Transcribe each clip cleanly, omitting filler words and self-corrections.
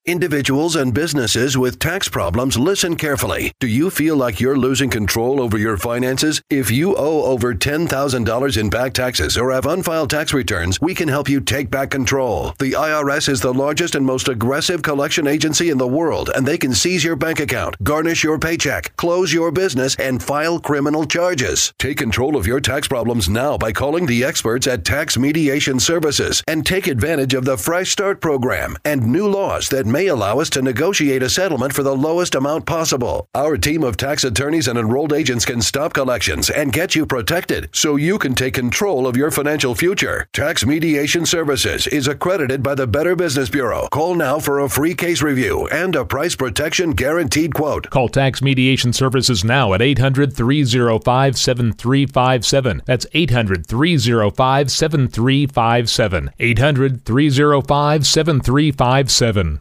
Individuals and businesses with tax problems, listen carefully. Do you feel like you're losing control over your finances? If you owe over $10,000 in back taxes or have unfiled tax returns, we can help you take back control. The IRS is the largest and most aggressive collection agency in the world, and they can seize your bank account, garnish your paycheck, close your business, and file criminal charges. Take control of your tax problems now by calling the experts at Tax Mediation Services and take advantage of the Fresh Start program and new laws that may allow us to negotiate a settlement for the lowest amount possible. Our team of tax attorneys and enrolled agents can stop collections and get you protected so you can take control of your financial future. Tax Mediation Services is accredited by the Better Business Bureau. Call now for a free case review and a price protection guaranteed quote. Call Tax Mediation Services now at 800-305-7357. That's 800-305-7357. 800-305-7357.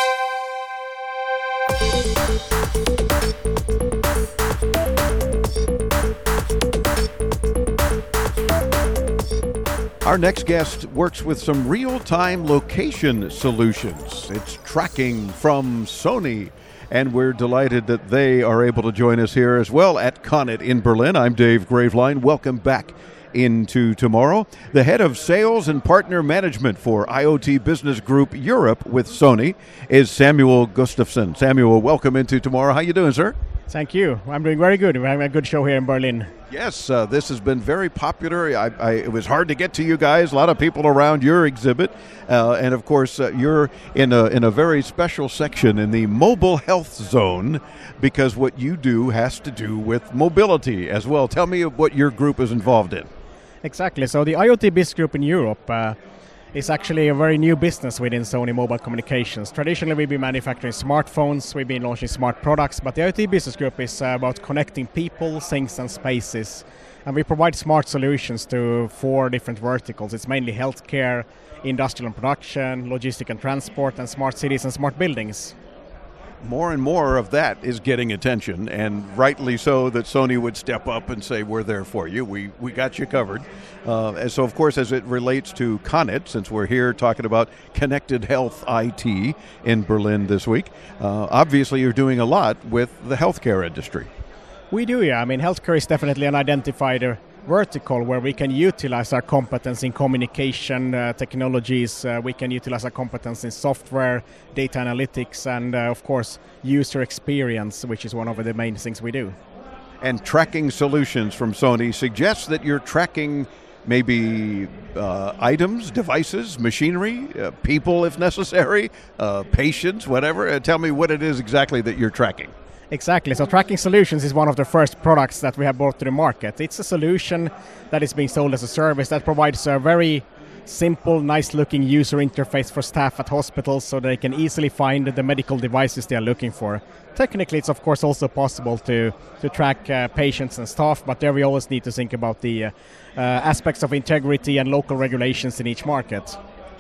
Our next guest works with some real-time location solutions. It's tracking from Sony, and we're delighted that they are able to join us here as well at Connet in Berlin. I'm Dave Graveline. Welcome back into Tomorrow. The head of sales and partner management for IoT Business Group Europe with Sony is Samuel Gustafsson. Samuel, welcome into Tomorrow. How you doing, sir? Thank you. I'm doing very good. We're having a good show here in Berlin. Yes, this has been very popular. It was hard to get to you guys. A lot of people around your exhibit. And, of course, you're in a very special section in the mobile health zone because what you do has to do with mobility as well. Tell me what your group is involved in. Exactly. So the IoT Business Group in Europe is actually a very new business within Sony Mobile Communications. Traditionally, we've been manufacturing smartphones, we've been launching smart products, but the IoT Business Group is about connecting people, things, and spaces. And we provide smart solutions to 4 different verticals. It's mainly healthcare, industrial and production, logistic and transport, and smart cities and smart buildings. More and more of that is getting attention, and rightly so that Sony would step up and say, we're there for you. We got you covered. And so, of course, as it relates to Connet, since we're here talking about connected health IT in Berlin this week, obviously you're doing a lot with the healthcare industry. We do, yeah. I mean, healthcare is definitely an identified vertical where we can utilize our competence in communication technologies, we can utilize our competence in software, data analytics, and of course user experience, which is one of the main things we do. And tracking solutions from Sony suggests that you're tracking maybe items, devices, machinery, people if necessary, patients, whatever. Tell me what it is exactly that you're tracking. Exactly. So Tracking Solutions is one of the first products that we have brought to the market. It's a solution that is being sold as a service that provides a very simple, nice-looking user interface for staff at hospitals so they can easily find the medical devices they are looking for. Technically, it's of course also possible to track patients and staff, but there we always need to think about the aspects of integrity and local regulations in each market.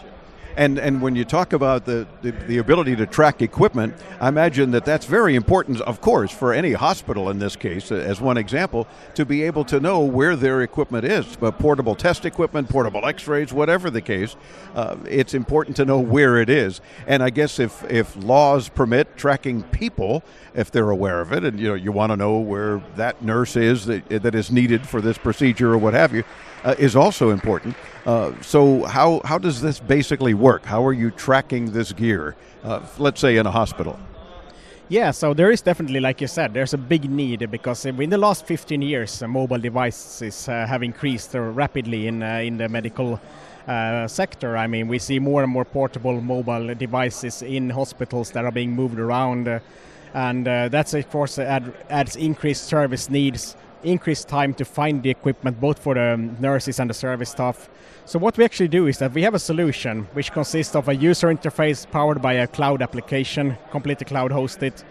And when you talk about the ability to track equipment, I imagine that that's very important, of course, for any hospital in this case, as one example, to be able to know where their equipment is. Portable test equipment, portable x-rays, whatever the case, it's important to know where it is. And I guess if laws permit tracking people, if they're aware of it, and you want to know where that nurse is that is needed for this procedure or what have you, is also important. So how does this basically work? How are you tracking this gear, let's say in a hospital? Yeah, so there is definitely, like you said, there's a big need because in the last 15 years, mobile devices have increased rapidly in the medical sector. I mean, we see more and more portable mobile devices in hospitals that are being moved around. And that's, of course, adds increased service needs, increased time to find the equipment, both for the nurses and the service staff. So what we actually do is that we have a solution which consists of a user interface powered by a cloud application, completely cloud hosted.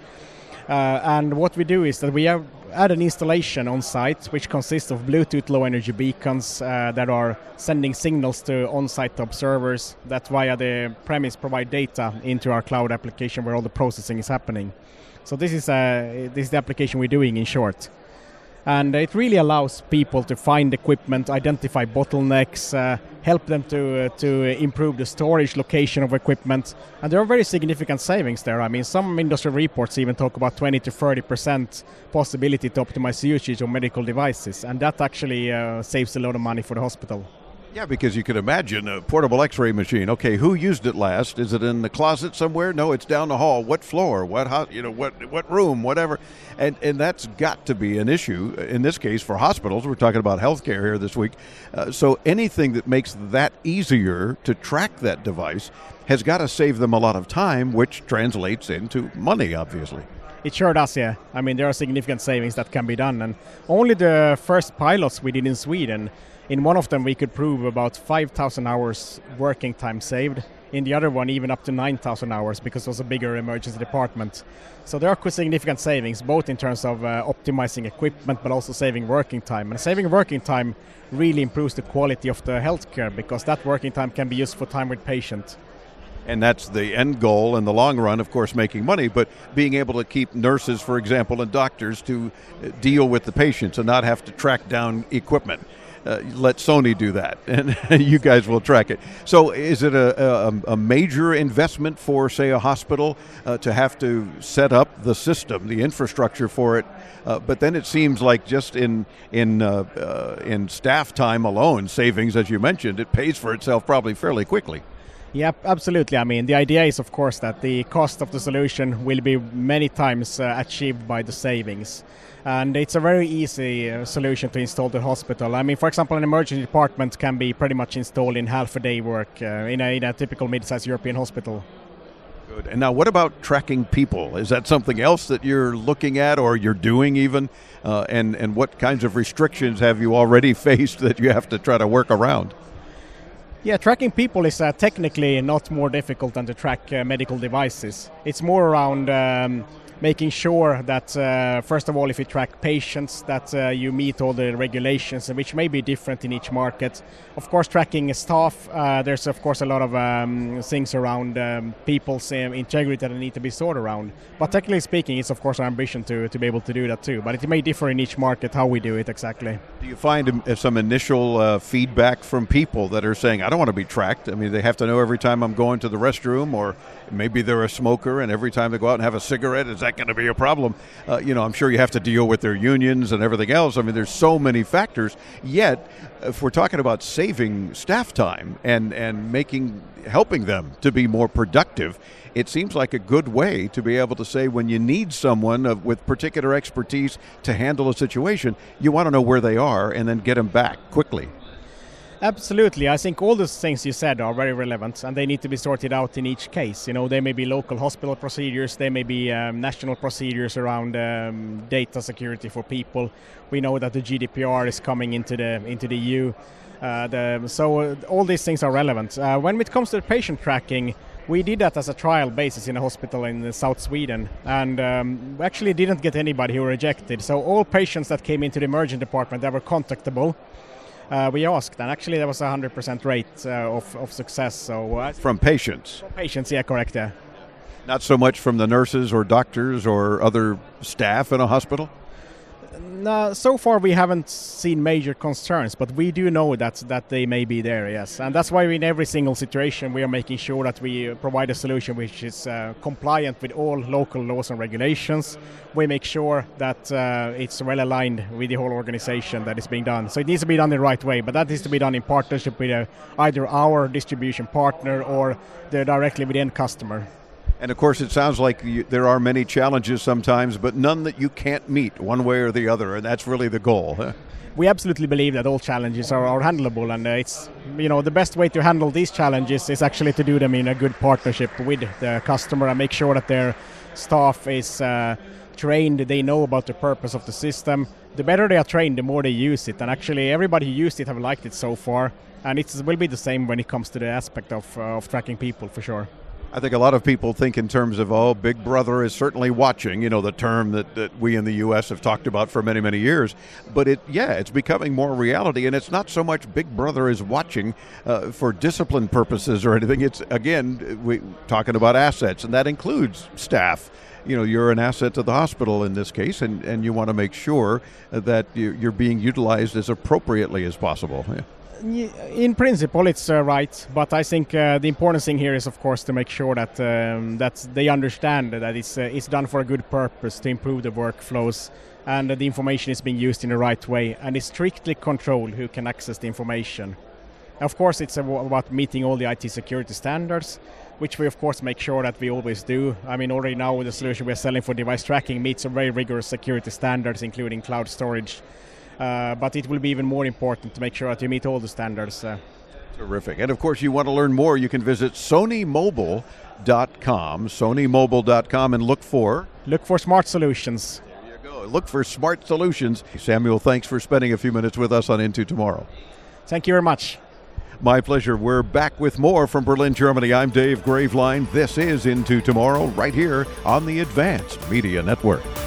And what we do is that we add an installation on site which consists of Bluetooth low energy beacons that are sending signals to on-site observers that via the premise provide data into our cloud application where all the processing is happening. So this is the application we're doing in short. And it really allows people to find equipment, identify bottlenecks, help them to improve the storage location of equipment. And there are very significant savings there. I mean, some industry reports even talk about 20 to 30% possibility to optimize usage of medical devices. And that actually saves a lot of money for the hospital. Yeah, because you could imagine a portable X-ray machine. Okay, who used it last? Is it in the closet somewhere? No, it's down the hall. What floor? What room? Whatever, and that's got to be an issue in this case for hospitals. We're talking about healthcare here this week, so anything that makes that easier to track that device has got to save them a lot of time, which translates into money, obviously. It sure does, yeah. I mean, there are significant savings that can be done, and only the first pilots we did in Sweden. In one of them, we could prove about 5,000 hours working time saved. In the other one, even up to 9,000 hours because it was a bigger emergency department. So there are significant savings, both in terms of optimizing equipment, but also saving working time. And saving working time really improves the quality of the healthcare because that working time can be used for time with patient. And that's the end goal in the long run, of course, making money, but being able to keep nurses, for example, and doctors to deal with the patients and not have to track down equipment. Let Sony do that, and you guys will track it. So is it a major investment for, say, a hospital to have to set up the system, the infrastructure for it? But then it seems like just in staff time alone, savings, as you mentioned, it pays for itself probably fairly quickly. Yeah, absolutely. I mean, the idea is, of course, that the cost of the solution will be many times achieved by the savings. And it's a very easy solution to install to the hospital. I mean, for example, an emergency department can be pretty much installed in half a day work in a typical mid-sized European hospital. Good. And now what about tracking people? Is that something else that you're looking at or you're doing even? And what kinds of restrictions have you already faced that you have to try to work around? Yeah, tracking people is technically not more difficult than to track medical devices. It's more around making sure that, first of all, if you track patients, that you meet all the regulations, which may be different in each market. Of course, tracking staff, there's of course a lot of things around people's integrity that need to be sorted around. But technically speaking, it's of course our ambition to be able to do that too. But it may differ in each market how we do it exactly. Do you find some initial feedback from people that are saying, I don't want to be tracked? I mean, they have to know every time I'm going to the restroom, or maybe they're a smoker and every time they go out and have a cigarette, is that going to be a problem? I'm sure you have to deal with their unions and everything else. I mean, there's so many factors. Yet, if we're talking about saving staff time and helping them to be more productive, it seems like a good way to be able to say when you need someone with particular expertise to handle a situation, you want to know where they are and then get them back quickly. Absolutely. I think all those things you said are very relevant and they need to be sorted out in each case. You know, there may be local hospital procedures, there may be national procedures around data security for people. We know that the GDPR is coming into the EU. So all these things are relevant. When it comes to the patient tracking, we did that as a trial basis in a hospital in South Sweden, and we actually didn't get anybody who rejected. So all patients that came into the emergency department that were contactable, we asked, and actually there was a 100% rate of success. So from patients? From patients, yeah, correct. Yeah. Not so much from the nurses or doctors or other staff in a hospital? No, so far we haven't seen major concerns, but we do know that they may be there, yes. And that's why in every single situation we are making sure that we provide a solution which is compliant with all local laws and regulations. We make sure that it's well aligned with the whole organization that is being done. So it needs to be done the right way, but that needs to be done in partnership with either our distribution partner or directly with the end customer. And of course, it sounds like there are many challenges sometimes, but none that you can't meet one way or the other, and that's really the goal. Huh? We absolutely believe that all challenges are handleable, and it's the best way to handle these challenges is actually to do them in a good partnership with the customer and make sure that their staff is trained, they know about the purpose of the system. The better they are trained, the more they use it, and actually everybody who used it have liked it so far, and it will be the same when it comes to the aspect of tracking people for sure. I think a lot of people think in terms of, oh, Big Brother is certainly watching, the term that we in the U.S. have talked about for many, many years. But it's becoming more reality. And it's not so much Big Brother is watching for discipline purposes or anything. It's, again, we talking about assets, and that includes staff. You're an asset to the hospital in this case, and you want to make sure that you're being utilized as appropriately as possible. Yeah. In principle, it's right, but I think the important thing here is, of course, to make sure that that they understand that it's done for a good purpose to improve the workflows, and the information is being used in the right way, and it's strictly controlled who can access the information. Of course, it's about meeting all the IT security standards, which we, of course, make sure that we always do. I mean, already now with the solution we're selling for device tracking meets some very rigorous security standards, including cloud storage. But it will be even more important to make sure that you meet all the standards. Terrific. And of course, you want to learn more, you can visit sonymobile.com, and look for smart solutions. There you go. Look for smart solutions. Samuel, thanks for spending a few minutes with us on Into Tomorrow. Thank you very much. My pleasure. We're back with more from Berlin, Germany. I'm Dave Graveline. This is Into Tomorrow right here on the Advanced Media Network.